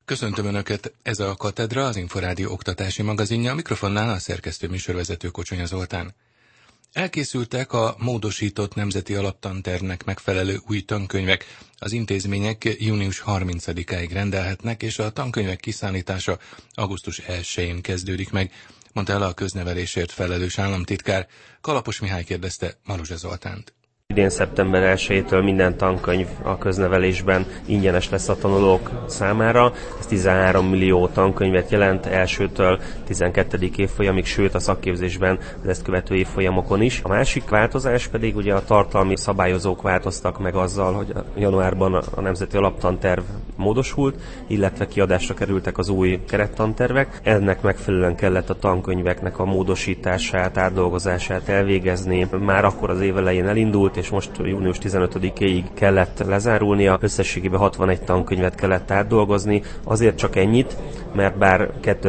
Köszöntöm Önöket, ez a Katedra, az Inforádió oktatási magazinja, a mikrofonnál a szerkesztő műsorvezető Kocsonya Zoltán. Elkészültek a módosított nemzeti alaptantervnek megfelelő új tankönyvek. Az intézmények június 30-áig rendelhetnek, és a tankönyvek kiszállítása augusztus 1-én kezdődik meg, mondta el a köznevelésért felelős államtitkár. Kalapos Mihály kérdezte Maruzsa Zoltánt. Idén szeptember 1-től minden tankönyv a köznevelésben ingyenes lesz a tanulók számára. Ez 13 millió tankönyvet jelent elsőtől 12. évfolyamig, sőt a szakképzésben az ezt követő évfolyamokon is. A másik változás pedig ugye a tartalmi szabályozók változtak meg azzal, hogy januárban a Nemzeti Alaptanterv módosult, illetve kiadásra kerültek az új kerettantervek. Ennek megfelelően kellett a tankönyveknek a módosítását, átdolgozását elvégezni. Már akkor az év elején elindult, és most június 15-éig kellett lezárulnia. Összességében 61 tankönyvet kellett átdolgozni. Azért csak ennyit, mert bár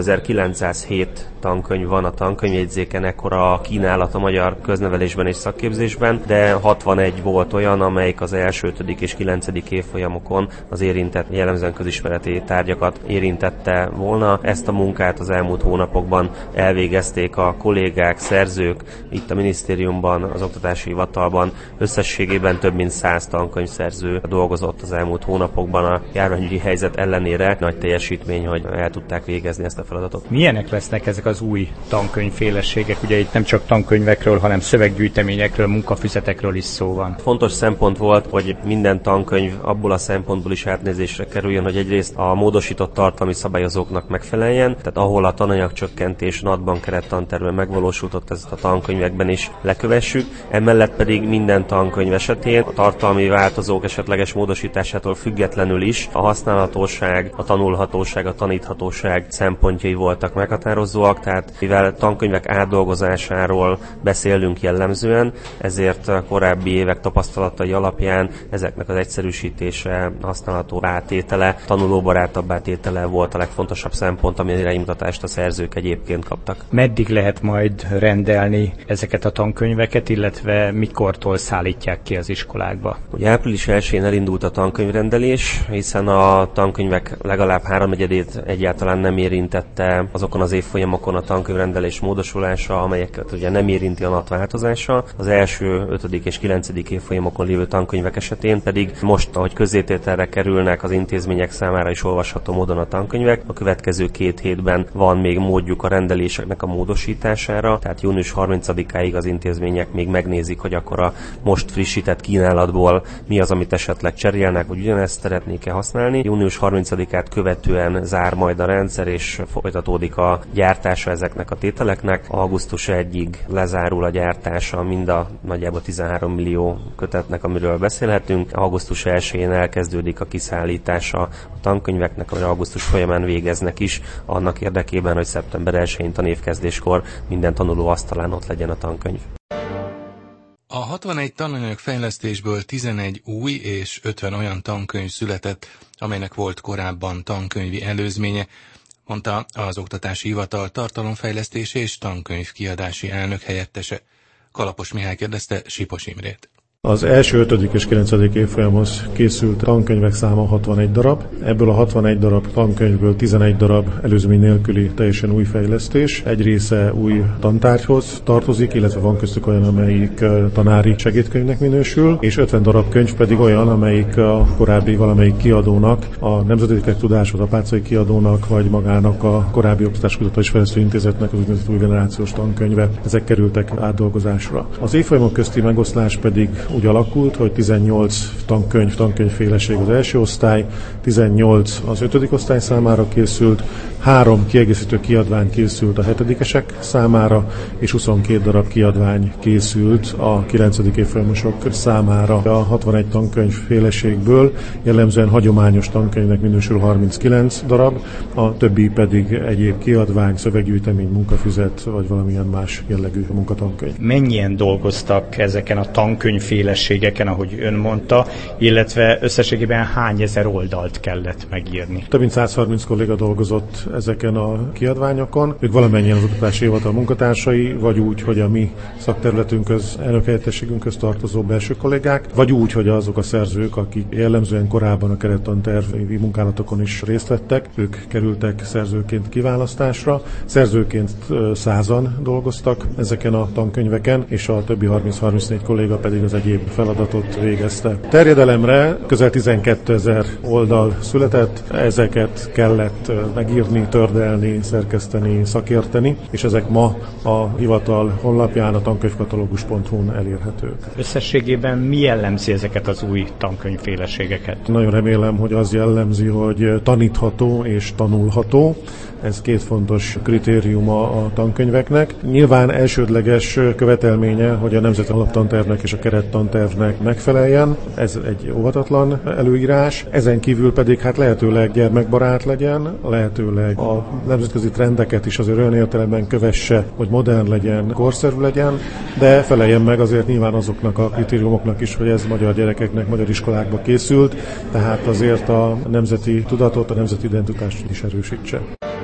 2907 tankönyv van a tankönyvjegyzéken, ekkora a kínálat a magyar köznevelésben és szakképzésben, de 61 volt olyan, amelyik az első, 5. és 9. évfolyamokon az érintett, jellemzően közismereti tárgyakat érintette volna. Ezt a munkát az elmúlt hónapokban elvégezték a kollégák, szerzők, itt a minisztériumban, az oktatási hivatalban. Összességében több mint 100 tankönyvszerző dolgozott az elmúlt hónapokban a járványügyi helyzet ellenére. Nagy teljesítmény, hogy el tudták végezni ezt a feladatot. Milyenek lesznek ezek az új tankönyvféleségek? Ugye itt nem csak tankönyvekről, hanem szöveggyűjteményekről, munkafüzetekről is szó van. Fontos szempont volt, hogy minden tankönyv abból a szempontból is átnézésre kerüljön, hogy egyrészt a módosított tartalmi szabályozóknak megfeleljen, tehát ahol a tananyagcsökkentés NAT-ban kerettantervben megvalósultott, ezt a tankönyvekben is lekövessük. Emellett pedig minden tankönyv esetén a tartalmi változók esetleges módosításától függetlenül is a használhatóság, a tanulhatóság, a taníthatóság szempontjai voltak meghatározóak, tehát mivel tankönyvek átdolgozásáról beszélünk jellemzően, ezért a korábbi évek tapasztalatai alapján ezeknek az egyszerűsítése, használható átétele, tanulóbarátabb átétele volt a legfontosabb szempont, ami iránymutatást a szerzők egyébként kaptak. Meddig lehet majd rendelni ezeket a tankönyveket, illetve mikortól szállítják ki az iskolákba? Ugye április 1-én elindult a tankönyvrendelés, hiszen a tankönyvek legalább 3/4-ét egyáltalán nem érintette azokon az évfolyamokon a tankönyvrendelés módosulása, amelyeket ugye nem érinti a NAT változása. Az első, 5. és 9. évfolyamokon lévő tankönyvek esetén pedig most, ahogy közzétételre kerülnek az intézmények számára is olvasható módon a tankönyvek, a következő 2 hétben van még módjuk a rendeléseknek a módosítására, tehát június 30-áig az intézmények még megnézik, hogy akkor a most frissített kínálatból mi az, amit esetleg cserélnek, vagy ugyanezt szeretnék-e használni. Június 30-át követően zár majd a rendszer, és folytatódik a gyártása ezeknek a tételeknek. Augusztus 1-ig lezárul a gyártása mind a nagyjából 13 millió kötetnek, amiről beszélhetünk. Augusztus 1-én elkezdődik a kiszállítása a tankönyveknek, amire augusztus folyamán végeznek is, annak érdekében, hogy szeptember 1-én tanévkezdéskor minden tanuló asztalán ott legyen a tankönyv. A 61 tananyag fejlesztésből 11 új és 50 olyan tankönyv született, amelynek volt korábban tankönyvi előzménye, mondta az Oktatási Hivatal tartalomfejlesztési és tankönyvkiadási elnök helyettese. Kalapos Mihály kérdezte Sipos Imrét. Az első, 5. és 9. évfolyamhoz készült tankönyvek száma 61 darab. Ebből a 61 darab tankönyvből 11 darab előzmény nélküli teljesen új fejlesztés. Egy része új tantárgyhoz tartozik, illetve van köztük olyan, amelyik tanári segédkönyvnek minősül, és 50 darab könyv pedig olyan, amelyik a korábbi valamelyik kiadónak, a Nemzeti Tudás, a Páczai kiadónak, vagy magának a korábbi Oktatáskutató és Fejlesztő Intézetnek az úgynevezett új generációs tankönyve. Ezek kerültek átdolgozásra. Az évfolyamok közti megoszlás pedig úgy alakult, hogy 18 tankönyvféleség az első osztály, 18 az 5. osztály számára készült, 3 kiegészítő kiadvány készült a 7-esek számára, és 22 darab kiadvány készült a 9. évfolyamosok számára. A 61 tankönyvféleségből jellemzően hagyományos tankönyvnek minősül 39 darab, a többi pedig egyéb kiadvány, szöveggyűjtemény, munkafüzet, vagy valamilyen más jellegű munkatankönyv. Mennyien dolgoztak ezeken a tankönyvféleségeken tankönyvféleségeken, ahogy ön mondta, illetve összességében hány ezer oldalt kellett megírni? Több mint 130 kolléga dolgozott ezeken a kiadványokon. Ők valamennyien az Oktatási Hivatal munkatársai, vagy úgy, hogy a mi szakterületünkhöz, elnökhelyettességünkhöz tartozó belső kollégák, vagy úgy, hogy azok a szerzők, akik jellemzően korábban a kerettantervi munkálatokon is részt vettek, ők kerültek szerzőként kiválasztásra. Szerzőként 100-an dolgoztak ezeken a tankönyveken, és a többi 30-34 kolléga pedig az egyéb feladatot végezte. Terjedelemre közel 12 000 oldal született, ezeket kellett megírni, tördelni, szerkeszteni, szakérteni, és ezek ma a hivatal honlapján a tankönyvkatalógus.hu-n elérhetők. Összességében mi jellemzi ezeket az új tankönyvféleségeket? Nagyon remélem, hogy az jellemzi, hogy tanítható és tanulható. Ez két fontos kritériuma a tankönyveknek. Nyilván elsődleges követelménye, hogy a nemzeti alaptantervnek és a kerettantervnek megfeleljen. Ez egy óvatatlan előírás. Ezen kívül pedig lehetőleg gyermekbarát legyen, lehetőleg a nemzetközi trendeket is azért olyan értelemben kövesse, hogy modern legyen, korszerű legyen, de feleljen meg azért nyilván azoknak a kritériumoknak is, hogy ez magyar gyerekeknek, magyar iskolákba készült, tehát azért a nemzeti tudatot, a nemzeti identitást is erősítse.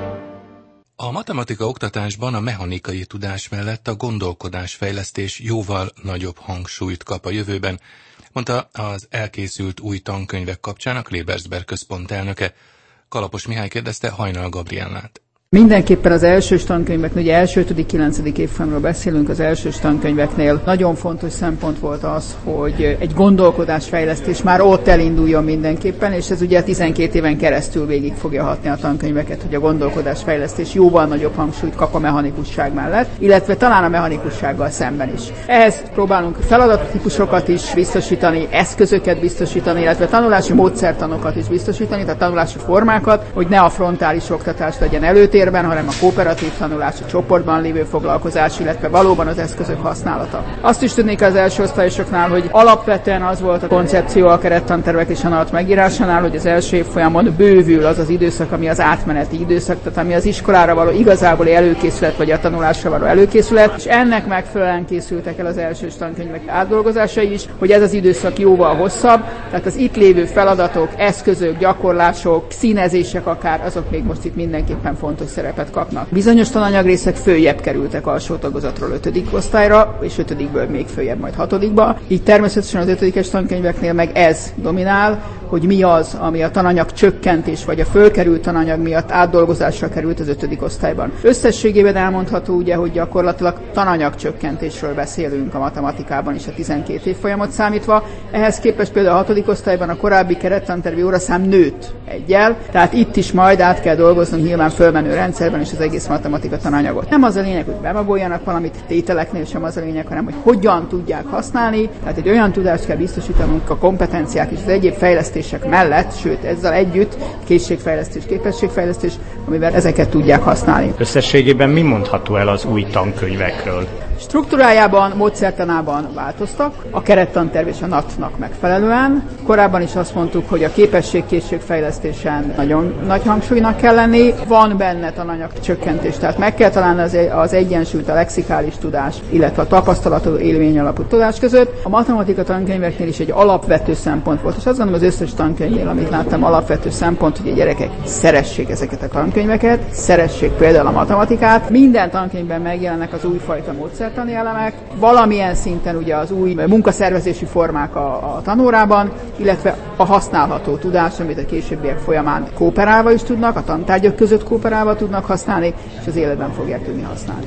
A matematika oktatásban a mechanikai tudás mellett a gondolkodásfejlesztés jóval nagyobb hangsúlyt kap a jövőben, mondta az elkészült új tankönyvek kapcsán a Klebersberg Központ elnöke. Kalapos Mihály kérdezte Hajnal Gabriellát. Mindenképpen az elsős tankönyveknél, ugye első, 5.-9. évfolyamról beszélünk, az elsős tankönyveknél nagyon fontos szempont volt az, hogy egy gondolkodásfejlesztés már ott elinduljon mindenképpen, és ez ugye 12 éven keresztül végig fogja hatni a tankönyveket, hogy a gondolkodásfejlesztés jóval nagyobb hangsúlyt kap a mechanikusság mellett, illetve talán a mechanikussággal szemben is. Ehhez próbálunk feladattípusokat is biztosítani, eszközöket biztosítani, illetve tanulási módszertanokat is biztosítani, tehát tanulási formákat, hogy ne a frontális oktatás legyen előtérben, hanem a kooperatív tanulás, a csoportban lévő foglalkozás, illetve valóban az eszközök használata. Azt is tudnék az első osztályosoknál, hogy alapvetően az volt a koncepció a kerettantervek és a NAT megírásánál, hogy az első évfolyamon bővül az az időszak, ami az átmeneti időszak, tehát ami az iskolára való igazából előkészület, vagy a tanulásra való előkészület, és ennek megfelelően készültek el az elsős tankönyvek átdolgozásai is, hogy ez az időszak jóval hosszabb, tehát az itt lévő feladatok, eszközök, gyakorlások, színezések akár, azok még most itt mindenképpen fontos szerepet kapnak. Bizonyos tananyagrészek följebb kerültek alsó tagozatról 5. osztályra, és 5-ből még följebb, majd 6-ba. Így természetesen az 5-es tankönyveknél meg ez dominál, hogy mi az, ami a tananyag csökkentés, vagy a fölkerült tananyag miatt átdolgozásra került az 5. osztályban. Összességében elmondható ugye, hogy gyakorlatilag tananyag csökkentésről beszélünk a matematikában is a 12 évfolyamot számítva. Ehhez képest például a 6. osztályban a korábbi kerettantervi óraszám nőtt egyel, tehát itt is majd át kell dolgoznunk nyilván fölmenő rendszerben és az egész matematika tananyagot. Nem az a lényeg, hogy bemagoljanak valamit, tételeknél sem az a lényeg, hanem hogy hogyan tudják használni, tehát egy olyan tudást kell biztosítanunk a kompetenciák és az egyéb fejlesztések mellett, sőt ezzel együtt készségfejlesztés, képességfejlesztés, amivel ezeket tudják használni. Összességében mi mondható el az új tankönyvekről? Struktúrájában, módszertanában változtak, a kerettanterv és a NAT-nak megfelelően. Korábban is azt mondtuk, hogy a képesség-készségfejlesztésen nagyon nagy hangsúlynak kell lenni. Van benne tananyag csökkentés, tehát meg kell találni az egyensúlyt a lexikális tudás, illetve a tapasztalatú élmény alapú tudás között. A matematika tankönyveknél is egy alapvető szempont volt, és azt gondolom az összes tankönyvnél, amit láttam, alapvető szempont, hogy a gyerekek szeressék ezeket a tankönyveket, szeressék például a matematikát. Minden tankönyvben megjelennek az újfajta módszertani elemek, valamilyen szinten ugye az új munkaszervezési formák a tanórában, illetve a használható tudás, amit a későbbiek folyamán kooperálva is tudnak, a tantárgyak között kooperálva tudnak használni, és az életben fogják tudni használni.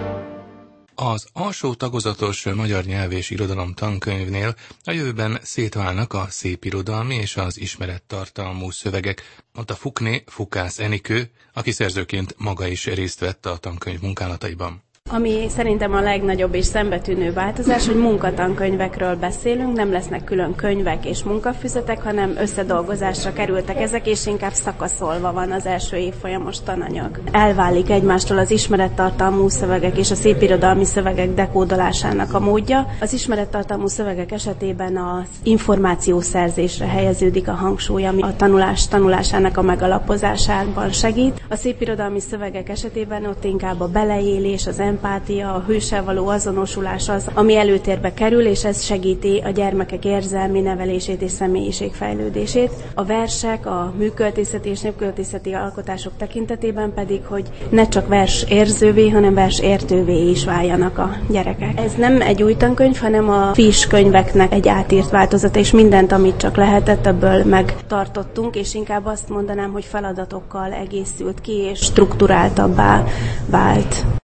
Az alsó tagozatos magyar nyelv és irodalom tankönyvnél a jövőben szétválnak a szépirodalmi és az ismerettartalmú szövegek, mondta Fukné Fukász Enikő, aki szerzőként maga is részt vett a tankönyv munkálataiban. Ami szerintem a legnagyobb és szembetűnő változás, hogy munkatankönyvekről beszélünk, nem lesznek külön könyvek és munkafüzetek, hanem összedolgozásra kerültek ezek, és inkább szakaszolva van az első évfolyamos tananyag. Elválik egymástól az ismerettartalmú szövegek és a szépirodalmi szövegek dekódolásának a módja. Az ismerettartalmú szövegek esetében az információszerzésre helyeződik a hangsúly, ami a tanulásának a megalapozásában segít. A szépirodalmi szövegek esetében ott inkább a beleélés, az empátia, a hőssel való azonosulás az, ami előtérbe kerül, és ez segíti a gyermekek érzelmi nevelését és személyiségfejlődését. A versek, a műköltészeti és népköltészeti alkotások tekintetében pedig, hogy ne csak vers érzővé, hanem vers értővé is váljanak a gyerekek. Ez nem egy új tankönyv, hanem a FIS könyveknek egy átírt változata, és mindent, amit csak lehetett, ebből megtartottunk, és inkább azt mondanám, hogy feladatokkal egészült ki, és strukturáltabbá vált.